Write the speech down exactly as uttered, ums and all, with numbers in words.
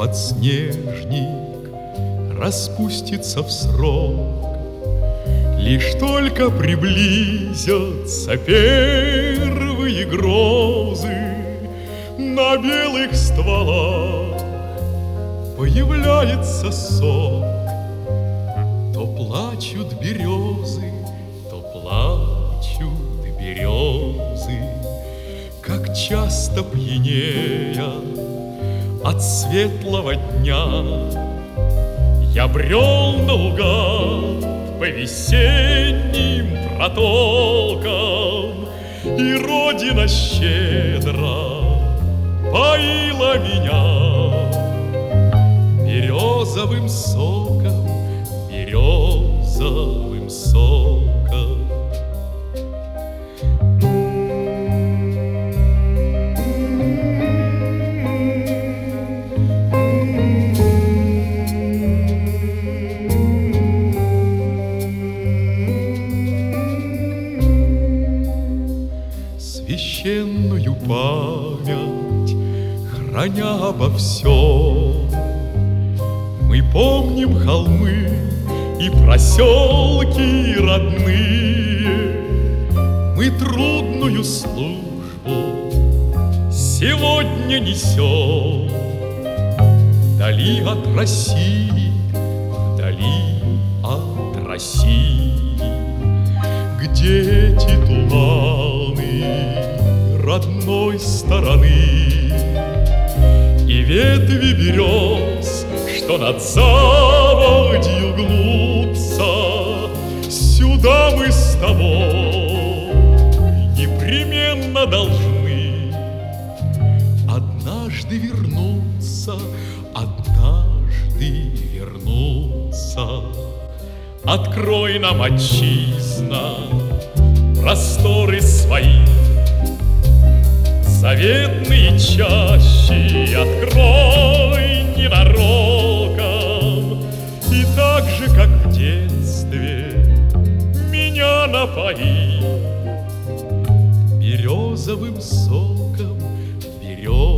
подснежник распустится в срок. Лишь только приблизятся первые грозы, на белых стволах появляется сок. То плачут березы, то плачут березы, как часто пьянея от светлого дня. Я брел наугад по весенним протокам, и Родина щедро поила меня березовым соком, березовым соком. Священную память храня обо всем, мы помним холмы и проселки родные. Мы трудную службу сегодня несем вдали от России, вдали от России, где эти туманы родной стороны и ветви берез, что над заводью гнутся. Сюда мы с тобой непременно должны однажды вернуться, однажды вернуться. Открой нам, отчизна, просторы свои, заветные чащи открой ненароком, и так же, как в детстве, меня напои березовым соком, березовым